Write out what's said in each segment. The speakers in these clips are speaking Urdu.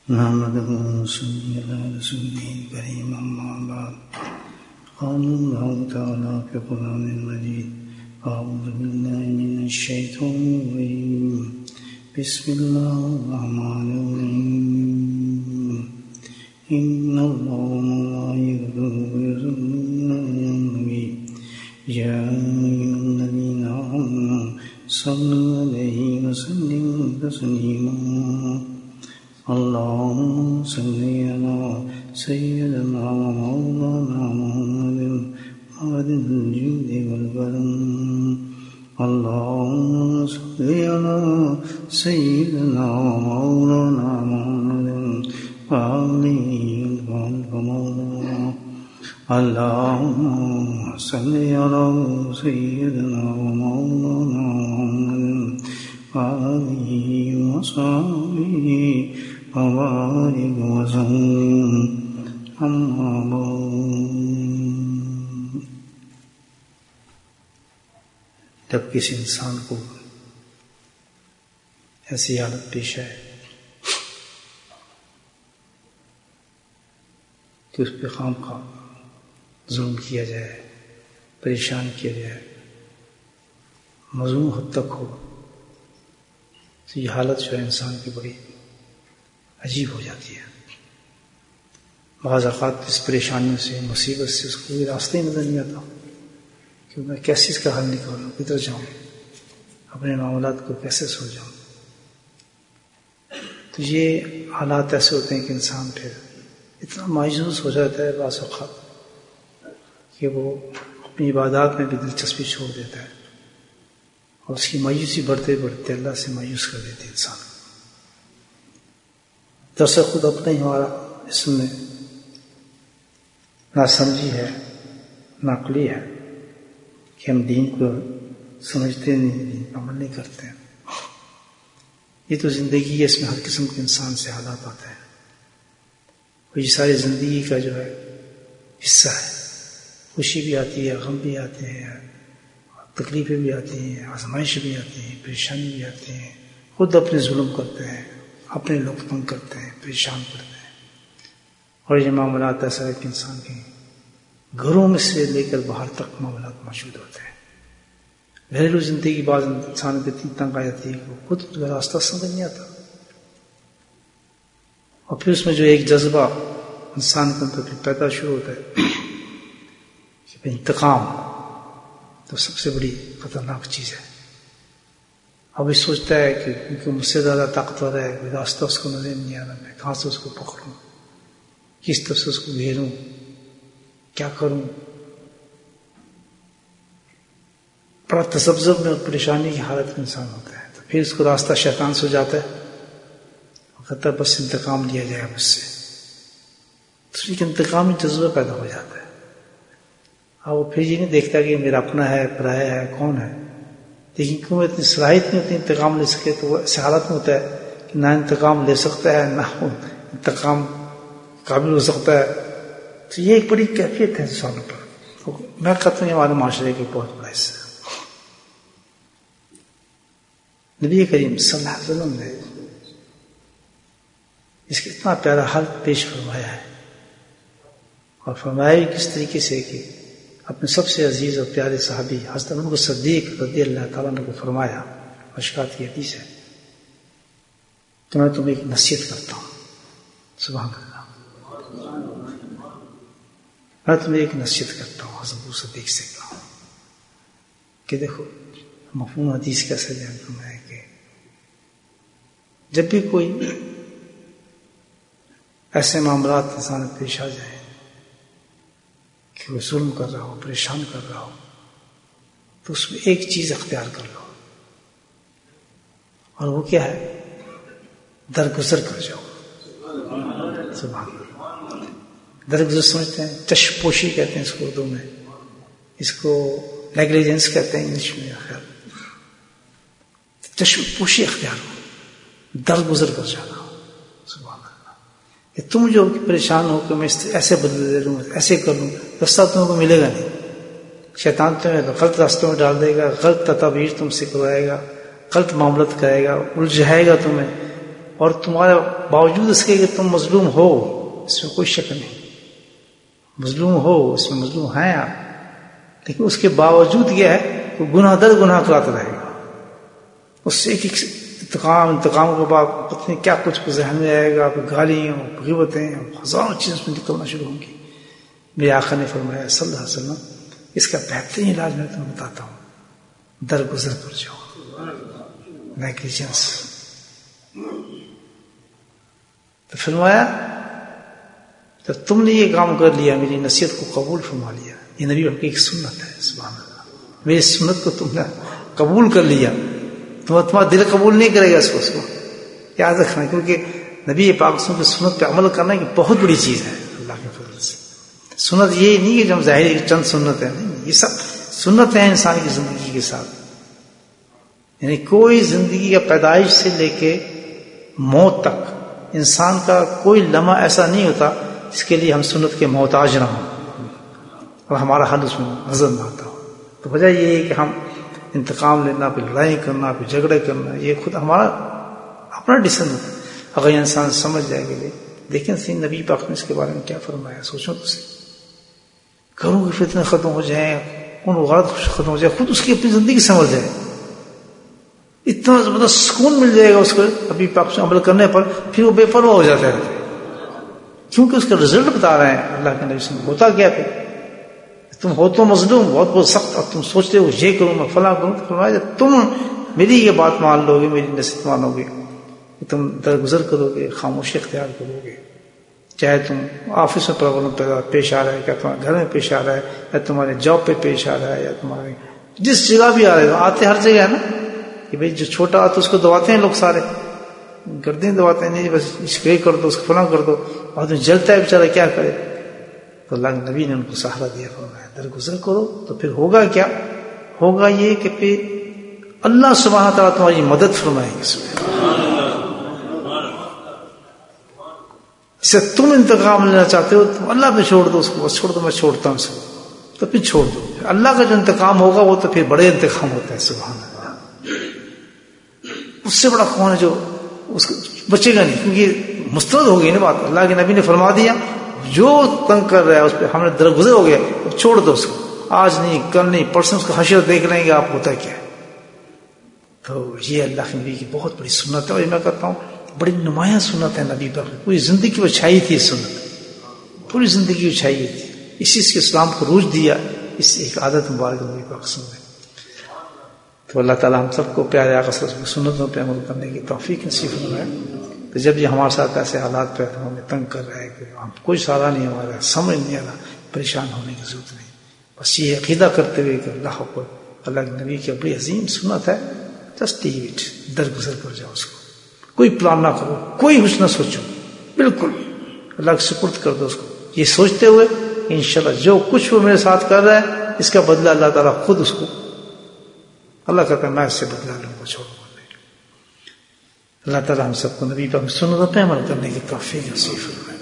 نحمده ونصلي على رسوله الكريم أما بعد قال الله تعالى في القرآن المجيد أعوذ بالله من الشيطان الرجيم بسم الله الرحمن الرحيم إن الله وملائكته يصلون على النبي يا أيها الذين آمنوا صلوا عليه وسلموا تسليما اللهم صل على سيدنا ومولانا محمد وعد الجود والكرم اللهم صل على سيدنا ومولانا محمد وآله وصحبه اللهم صل على سيدنا ومولانا محمد وآله وصحبه وبارك وسلم أما بعد جب کسی انسان کو ایسی حالت پیش ہے کہ اس پہ خام خواہ ظلم کیا جائے، پریشان کیا جائے، مظلوم حد تک ہو، تو یہ حالت جو ہے انسان کی بڑی عجیب ہو جاتی ہے۔ بعض اوقات اس پریشانیوں سے، مصیبت سے اس کو کوئی راستہ ہی نظر نہیں آتا کہ میں کیسے اس کا حل نکالوں، کدھر جاؤں، اپنے معاملات کو کیسے سلجھاؤں۔ تو یہ حالات ایسے ہوتے ہیں کہ انسان پھر اتنا مایوس ہو جاتا ہے بعض اوقات کہ وہ اپنی عبادات میں بھی دلچسپی چھوڑ دیتا ہے، اور اس کی مایوسی بڑھتے بڑھتے اللہ سے مایوس کر دیتی ہے انسان۔ دراصل خود اپنا ہی ہمارا اس میں ناسمجھی ہے، ناقلی ہے کہ ہم دین کو سمجھتے نہیں، دین پر عمل نہیں کرتے ہیں۔ یہ تو زندگی ہے، اس میں ہر قسم کے انسان سے حالات آتے ہیں، یہ ساری زندگی کا جو ہے حصہ ہے۔ خوشی بھی آتی ہے، غم بھی آتے ہیں، تکلیفیں بھی آتی ہیں، آزمائش بھی آتی ہیں، پریشانی بھی آتی ہیں، خود اپنے ظلم کرتے ہیں، اپنے لوگ تنگ کرتے ہیں، پریشان کرتے ہیں، اور یہ معاملات ایسا ہے کہ انسان کے گھروں میں سے لے کر باہر تک معاملات موجود ہوتے ہیں۔ گھریلو زندگی بعض انسان پہ اتنی تنگ آ جاتی ہے کہ وہ خود کا راستہ سمجھ نہیں آتا، اور پھر اس میں جو ایک جذبہ انسان کے اندر پیدا شروع ہوتا ہے کہ انتقام، تو سب سے بڑی خطرناک چیز ہے۔ اب یہ سوچتا ہے کہ کیونکہ مجھ سے زیادہ طاقتور ہے، کوئی راستہ اس کو نظر نہیں آ رہا، میں کہاں سے اس کو پکڑوں، کس طرح سے اس کو گھیروں، کیا کروں۔ بڑا تذبذب میں اور پریشانی کی حالت میں انسان ہوتا ہے، تو پھر اس کو راستہ شیطان سے جاتا ہے، اور کہتا ہے بس انتقام لیا جائے مجھ سے، تو ایک انتقامی جذبہ پیدا ہو جاتا ہے۔ اب وہ پھر یہ نہیں دیکھتا کہ میرا اپنا ہے، پرایا ہے، کون ہے، لیکن کیوں اتنی صلاحیت نہیں ہوتی انتقام لے سکے، تو وہ ایسی حالت میں ہوتا ہے کہ نہ انتقام لے سکتا ہے، نہ انتقام قابل ہو سکتا ہے۔ تو یہ ایک بڑی کیفیت ہے انسانوں پر، میں کہتا ہوں یہ ہمارے معاشرے کی بہت بڑا حصہ ہے۔ نبی کریم صلی اللہ علیہ وسلم نے اس کا اتنا پیارا حل پیش فرمایا ہے، اور فرمایا کس طریقے سے کہ اپنے سب سے عزیز اور پیارے صحابی حضرت ابوبکر صدیق رضی اللہ تعالیٰ عنہ کو فرمایا، مشکات کی حدیث ہے کہ میں تمہیں ایک نصیحت کرتا ہوں، سبحان اللہ، میں تمہیں ایک نصیحت کرتا ہوں، حضرت ابوبکر صدیق سے کہا کہ دیکھو مفہوم حدیث کیسے بیان فرمایا کہ جب بھی کوئی ایسے معاملات انسان پیش آ جائیں کہ وہ ظلم کر رہا ہو، پریشان کر رہا ہو، تو اس میں ایک چیز اختیار کر لو، اور وہ کیا ہے؟ درگزر کر جاؤ۔ سبحان اللہ، درگزر سمجھتے ہیں، چشم پوشی کہتے ہیں اس کو اردو میں، اس کو نیگلیجنس کہتے ہیں انگلش میں، خیر چشم پوشی اختیار ہو، درگزر کر جانا۔ سبحان اللہ، کہ تم جو پریشان ہو کہ میں ایسے بدل دے لوں، ایسے کر لوں، راستہ تم کو ملے گا نہیں، شیطان تمہیں غلط راستوں میں ڈال دے گا، غلط تدابیر تم سے کروائے گا، غلط معاملت کرے گا، الجھائے گا تمہیں، اور تمہارے باوجود اس کے کہ تم مظلوم ہو، اس میں کوئی شک نہیں، مظلوم ہو، اس میں مظلوم ہیں آپ، لیکن اس کے باوجود کیا ہے وہ گناہ در گناہ کراتا رہے گا، اس سے ایک انتقام کے بعد پتہ نہیں کیا کچھ ذہن میں آئے گا، گالیاں، غیبتیں، ہزاروں چیزیں اس میں نکلنا شروع ہوں گی۔ میرے آقا نے فرمایا صلی اللہ علیہ وسلم اس کا بہترین علاج میں تمہیں بتاتا ہوں، درگزر کر جاؤ، نیگلیجنس۔ تو فرمایا جب تم نے یہ کام کر لیا، میری نصیحت کو قبول فرما لیا، یہ نبی کی ایک سنت ہے، سبحان اللہ، میری سنت کو تم نے قبول کر لیا، تمہارا دل قبول نہیں کرے گا اس کو یاد رکھنا، کیونکہ نبی پاک کی سنت پہ عمل کرنا ایک بہت بڑی چیز ہے اللہ کے فضل سے۔ سنت یہ نہیں کہ جو ہم ظاہری چند سنت ہے، نہیں، یہ سب سنت ہے انسان کی زندگی کے ساتھ، یعنی کوئی زندگی کا پیدائش سے لے کے موت تک انسان کا کوئی لمحہ ایسا نہیں ہوتا جس کے لیے ہم سنت کے محتاج نہ ہوں اور ہمارا حل اس میں نظر نہ آتا ہو۔ تو وجہ یہ ہے کہ ہم انتقام لینا، پھر لڑائی کرنا، پھر جھگڑے کرنا، یہ خود ہمارا اپنا ڈیسیژن ہوتا ہے۔ اگر یہ انسان سمجھ جائے گا، دیکھیں صحیح نبی پاک نے اس کے بارے میں کیا فرمایا، سوچو تو صحیح، گھروں کے فتنے ختم ہو جائیں، ان غلط ختم ہو جائے، خود اس کی اپنی زندگی سمجھ جائے، اتنا زبردست سکون مل جائے گا اس کو نبی پاک سے عمل کرنے پر، پھر وہ بے پرواہ ہو جاتا ہے، کیونکہ اس کا رزلٹ بتا رہے ہیں اللہ کے نبی سے۔ ہوتا کیا پھر تم ہو تو مظلوم، بہت سخت، اور تم سوچتے ہو یہ کروں میں فلاں کروں، تو فرمایا تم میری یہ بات مان لو گے، میری نصیحت مانو گے، تم درگزر کرو گے، خاموشی اختیار کرو گے، چاہے تم آفس میں پرابلم پیش آ رہا ہے، کیا تمہارے گھر میں پیش آ رہا ہے، یا تمہارے جاب پہ پیش آ رہا ہے، یا تمہارے جس جگہ بھی آ رہے ہو، آتے ہر جگہ ہے نا کہ بھائی جو چھوٹا آتا اس کو دباتے ہیں لوگ، سارے گردیں دباتے ہیں، نہیں بس اس کو کر دو، اس کو فلاں کر دو، اور تم جلتا ہے بیچارہ کیا کرے۔ تو اللہ کے نبی نے ان کو سہارا دیا، فرمایا درگزر کرو، تو پھر ہوگا کیا، ہوگا یہ کہ پھر اللہ سبحانہ تعالیٰ تمہاری مدد فرمائے گی اس میں۔ اسے تم انتقام لینا چاہتے ہو تو اللہ پہ چھوڑ دو اس کو، بس چھوڑ دو، میں چھوڑتا ہوں اس کو، تو پھر چھوڑ دو۔ اللہ کا جو انتقام ہوگا وہ تو پھر بڑے انتقام ہوتا ہے، سبحان اللہ، اس سے بڑا کون ہے جو اس کو بچے گا نہیں، کیونکہ مسترد ہو گئی نا بات۔ اللہ کے نبی نے فرما دیا جو تنگ کر رہا ہے اس پہ ہم نے درگزر ہو گیا، چھوڑ دو اس کو، آج نہیں، کل نہیں، پرسوں اس کو حشر دیکھ لیں گے آپ ہوتا کیا ہے۔ تو یہ اللہ کے نبی کی بہت بڑی سنت ہے، اور میں کہتا ہوں بڑی نمایاں سنت ہے نبی پر، پوری زندگی وہ چھائی تھی سنت، پوری زندگی وہ چھائی تھی، اسی سے اسلام کو روج دیا، اس ایک عادت مبارک نبی پاک صلی اللہ علیہ وسلم۔ تو اللہ تعالیٰ ہم سب کو پیارے آقا صلی اللہ علیہ وسلم کی سنتوں پہ عمل کرنے کی توفیق نصیب فرمائے۔ تو جب یہ ہمارے ساتھ ایسے حالات پہ ہمیں تنگ کر رہا ہے کہ ہم کوئی سہارا نہیں ہمارا، سمجھ نہیں آ رہا، پریشان ہونے کی ضرورت نہیں، بس یہ عقیدہ کرتے ہوئے کہ اللہ کو، اللہ کے نبی کی بڑی عظیم سنت ہے، جسٹ لیو اٹ، درگزر کر جاؤ اس کو، کوئی پلان نہ کرو، کوئی کچھ نہ سوچو، بالکل اللہ کے سپرد کر دو اس کو، یہ سوچتے ہوئے انشاءاللہ جو کچھ وہ میرے ساتھ کر رہا ہے اس کا بدلہ اللہ تعالیٰ خود اس کو، اللہ کہتا ہے میں اس سے بدلا لوں گا، چھوڑوں گا۔ اللہ تعالیٰ ہم سب کو نبی پر سنتوں پہ عمل کرنے کی توفیق نصیب فرمائے۔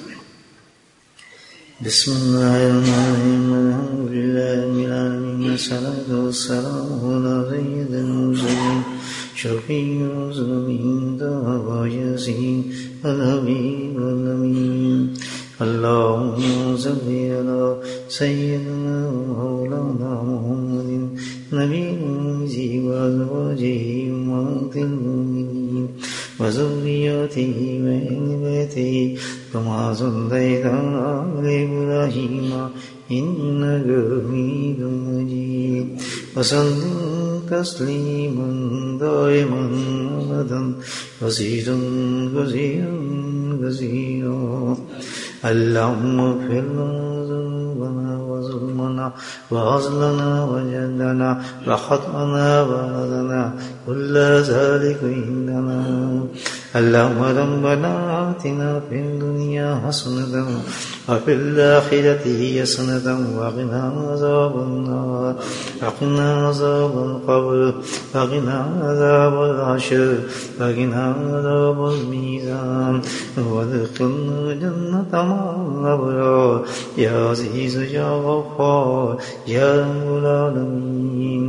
بسم اللہ الرحمن الرحیم، الحمد للہ رب العالمین، والصلاۃ والسلام علی سید المرسلین، شفیع الذنوب ویاسین الحبیب الامین، اللہم صلی علی سیدنا مولانا محمد نبی وازواجہ امہات المؤمنین وذریاتہ وآل بیتہ کما صلیت علی ابراہیم انک حمید مجید وسلم تسلیما دائما ابدا کثیرا کثیرا کثیرا۔ اللهم اغفر لنا ذنوبنا وظلمنا وعزلنا وجدنا وخطأنا وعدنا كل ذلك عندنا. اللهم ربنا آتنا في الدنيا حسنة وفي الآخرة حسنة وقنا عذاب النار وقنا عذاب القبر وقنا عذاب الحشر وقنا عذاب الميزان وادخلنا جنة مع الأبرار يا عزيز يا غفار يا رب العالمين.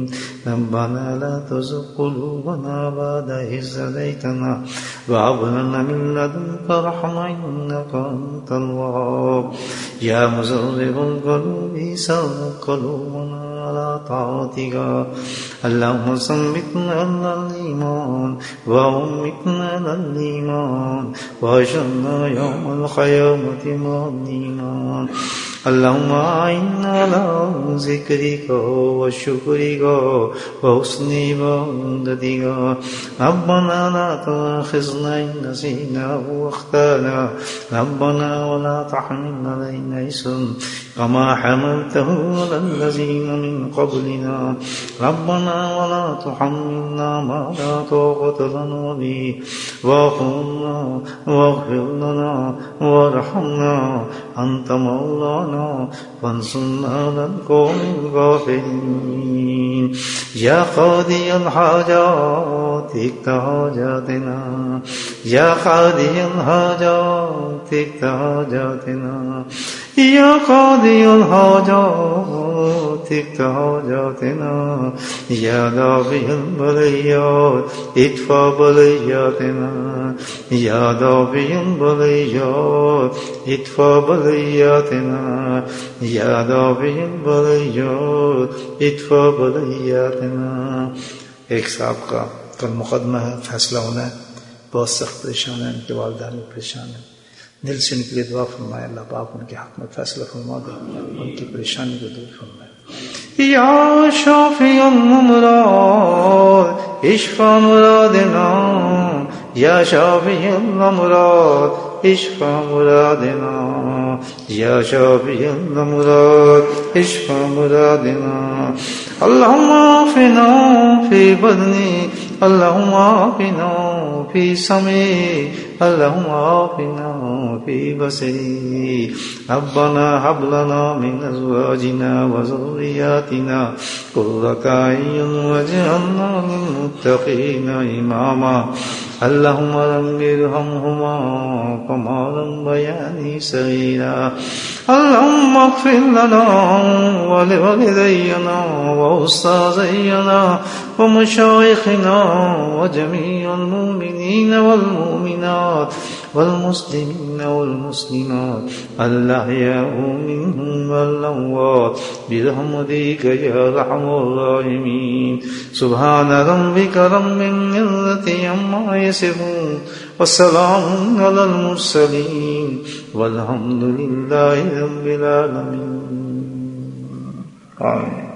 ربنا لا تزغ قلوبنا بعد إذ هديتنا وهب لنا من لدنك رحمة إنك أنت الوهاب يا مصرف القلوب ثبت قلوبنا على طاعتك اللهم ثبتنا على الإيمان وأمتنا على الإيمان وأحشرنا يوم القيامة مع الإيمان اللهم أعنا على ذكرك وشكرك وحسن عبادتك ربنا لا تؤاخذنا إن نسينا وأخطأنا ربنا ولا تحمل علينا إصرا كما حملته على الذين من قبلنا ربنا ولا تحملنا ما لا طاقة لنا به واعف عنا واغفر لنا وارحمنا أنت مولانا فانصرنا على القوم الكافرين يا قاضي الحاجات اقض حاجاتنا يا قاضي الحاجات اقض حاجاتنا يا قاضي الحاجات اقض حاجاتنا يا دافع البليات ادفع بلياتنا يا دافع البليات ادفع بلياتنا يا دافع البليات ادفع بلياتنا ایک صاحب کا کل مقدمہ ہے فیصلہ ہونا ہے بہت سخت پریشان ہے ان کے والدین بھی پریشان ہیں دل سے ان کے لیے دعا فرمائے اللہ پاک ان کے حق میں فیصلہ فرما دے ان کی پریشانی کو دور فرمائے یا شافی الامراض اشفا مرادنا یا شافی الامراض اشفا مرادنا یا شافی الامراض اشفا مرادنا اللهم عافنا في بدني اللهم عافنا في سمعي اللهم عافنا في بصري ربنا هب لنا من أزواجنا وذرياتنا قرة أعين واجعلنا للمتقين إماما اللهم رب ارحمهما كما ربياني صغيرا اللهم اغفر لنا ولوالدينا وأستاذينا ومشايخنا وجميع المؤمنين والمؤمنات والمسلمين والمسلمات الأحياء منهم والأموات برحمتك يا أرحم الراحمين سبحان ربك رب العزة عما يصفون والسلام على المرسلين والحمد لله رب العالمين آمين